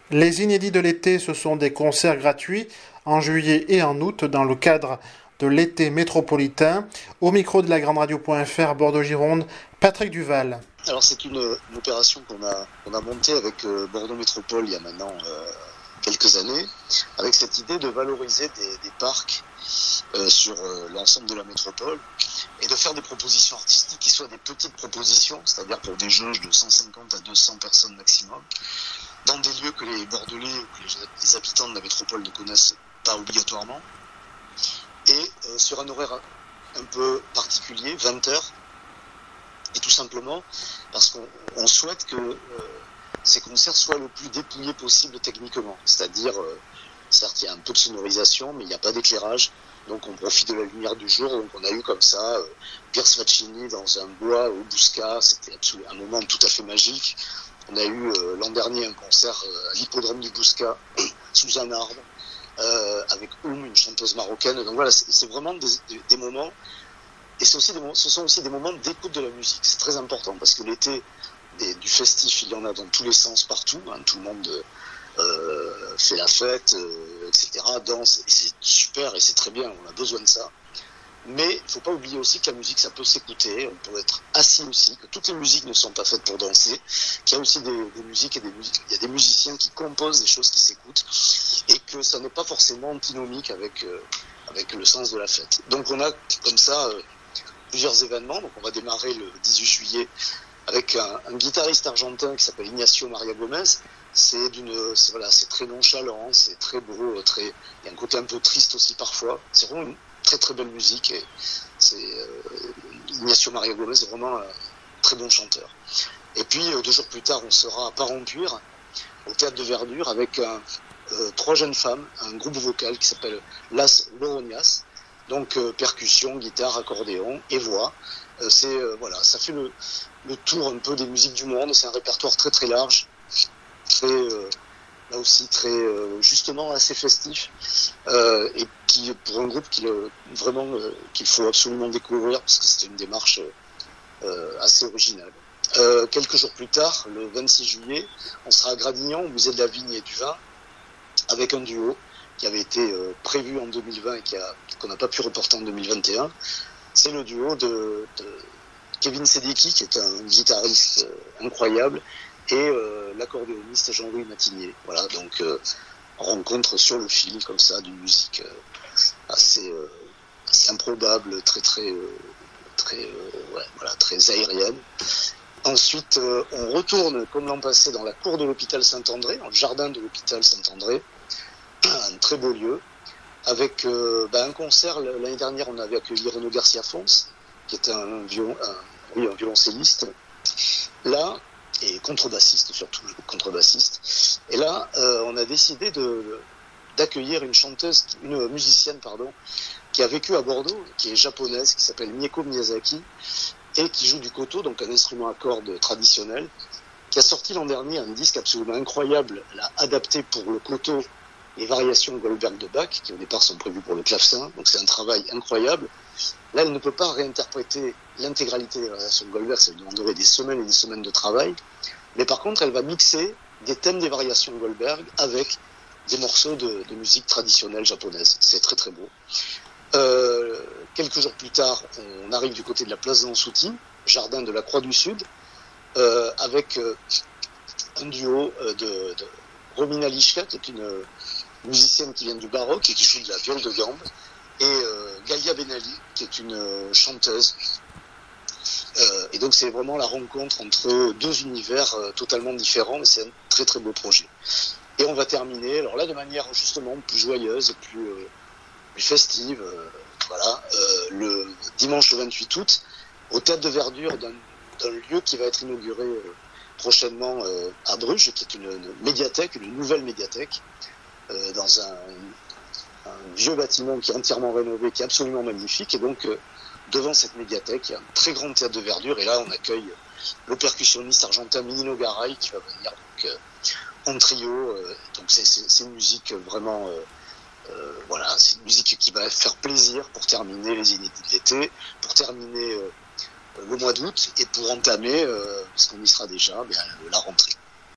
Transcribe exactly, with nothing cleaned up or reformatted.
Les inédits de l'été, ce sont des concerts gratuits en juillet et en août dans le cadre de l'été métropolitain. Au micro de la grande radio point f r, Bordeaux-Gironde, Patrick Duval. Alors c'est une, une opération qu'on a, qu'on a montée avec euh, Bordeaux Métropole il y a maintenant euh, quelques années, avec cette idée de valoriser des, des parcs euh, sur euh, l'ensemble de la métropole et de faire des propositions artistiques qui soient des petites propositions, c'est-à-dire pour des jauges de cent cinquante à deux cents personnes maximum, dans des lieux que les Bordelais ou que les, les habitants de la métropole ne connaissent pas obligatoirement, et euh, sur un horaire un peu particulier, vingt heures, et tout simplement parce qu'on on souhaite que euh, ces concerts soient le plus dépouillés possible techniquement, c'est-à-dire, euh, certes il y a un peu de sonorisation, mais il n'y a pas d'éclairage, donc on profite de la lumière du jour, donc on a eu comme ça euh, Pierce Faccini dans un bois au Bouscat, c'était absolument un moment tout à fait magique. On a eu euh, l'an dernier un concert euh, à l'hippodrome du Bouscat, sous un arbre, euh, avec Oum, une chanteuse marocaine. Donc voilà, c'est, c'est vraiment des, des, des moments, et c'est aussi des, ce sont aussi des moments d'écoute de la musique. C'est très important, parce que l'été, des, du festif, il y en a dans tous les sens, partout. Hein, tout le monde euh, fait la fête, euh, et cetera, danse, et c'est super, et c'est très bien, on a besoin de ça. Mais il ne faut pas oublier aussi que la musique, ça peut s'écouter, on peut être assis aussi, que toutes les musiques ne sont pas faites pour danser, qu'il y a aussi des, des musiques et des musiques, il y a des musiciens qui composent des choses qui s'écoutent, et que ça n'est pas forcément antinomique avec, euh, avec le sens de la fête. Donc on a comme ça euh, plusieurs événements, donc on va démarrer le dix-huit juillet avec un, un guitariste argentin qui s'appelle Ignacio Maria Gomez. C'est d'une, c'est, voilà, c'est très nonchalant, c'est très beau, très, il y a un côté un peu triste aussi parfois, c'est vraiment une très très belle musique, et c'est euh, Ignacio Maria Gomez est vraiment un très bon chanteur. Et puis euh, deux jours plus tard, on sera à Parampuire, au théâtre de Verdure, avec un, euh, trois jeunes femmes, un groupe vocal qui s'appelle Las Loronias, donc euh, percussion, guitare, accordéon et voix. Euh, c'est euh, voilà, ça fait le, le tour un peu des musiques du monde. C'est un répertoire très très large, très euh, là aussi très euh, justement assez festif, euh, et qui pour un groupe qui euh, vraiment euh, qu'il faut absolument découvrir parce que c'était une démarche euh, assez originale. Euh, quelques jours plus tard, le vingt-six juillet, on sera à Gradignan au musée de la vigne et du vin avec un duo qui avait été euh, prévu en deux mille vingt et qui a, qu'on n'a pas pu reporter en deux mille vingt et un. C'est le duo de, de Kevin Sedeki, qui est un guitariste euh, incroyable, et euh, l'accordéoniste Jean-Louis Matinier. Voilà, donc euh, rencontre sur le fil comme ça d'une musique euh, assez, euh, assez improbable, très très euh, très euh, ouais, voilà, très aérienne. Ensuite, euh, on retourne comme l'an passé dans la cour de l'hôpital Saint-André, dans le jardin de l'hôpital Saint-André, un très beau lieu, avec euh, bah, un concert. L'année dernière, on avait accueilli Renaud Garcia Fons, qui était un, violon, un, oui, un violoncelliste. Là, et contrebassiste surtout, contrebassiste. Et là, euh, on a décidé de, d'accueillir une chanteuse, une musicienne, pardon, qui a vécu à Bordeaux, qui est japonaise, qui s'appelle Mieko Miyazaki, et qui joue du koto, donc un instrument à cordes traditionnel, qui a sorti l'an dernier un disque absolument incroyable. Elle a adapté pour le koto les variations Goldberg de Bach, qui au départ sont prévues pour le clavecin, donc c'est un travail incroyable. Là, elle ne peut pas réinterpréter l'intégralité des variations de Goldberg, ça lui demanderait des semaines et des semaines de travail, mais par contre, elle va mixer des thèmes des variations de Goldberg avec des morceaux de, de musique traditionnelle japonaise. C'est très très beau. Euh, quelques jours plus tard, on arrive du côté de la place d'Ansouti, jardin de la Croix du Sud, euh, avec euh, un duo euh, de, de Romina Lischka, qui est une euh, musicienne qui vient du baroque et qui joue de la viole de gambe, et euh, Galia Benali, qui est une euh, chanteuse. Euh, et donc c'est vraiment la rencontre entre deux univers euh, totalement différents, mais c'est un très très beau projet. Et on va terminer, alors là de manière justement plus joyeuse, plus, euh, plus festive, euh, voilà, euh, le dimanche le vingt-huit août, au théâtre de Verdure, d'un, d'un lieu qui va être inauguré euh, prochainement euh, à Bruges, qui est une, une médiathèque, une nouvelle médiathèque, euh, dans un, un vieux bâtiment qui est entièrement rénové, qui est absolument magnifique. Et donc euh, devant cette médiathèque, il y a un très grand théâtre de Verdure, et là on accueille le percussionniste argentin Minino Garay qui va venir donc, euh, en trio. Euh, donc c'est, c'est, c'est une musique vraiment, euh, euh, voilà, c'est une musique qui va faire plaisir pour terminer les inédits de l'été, pour terminer euh, le mois d'août et pour entamer, euh, parce qu'on y sera déjà, bien, la rentrée.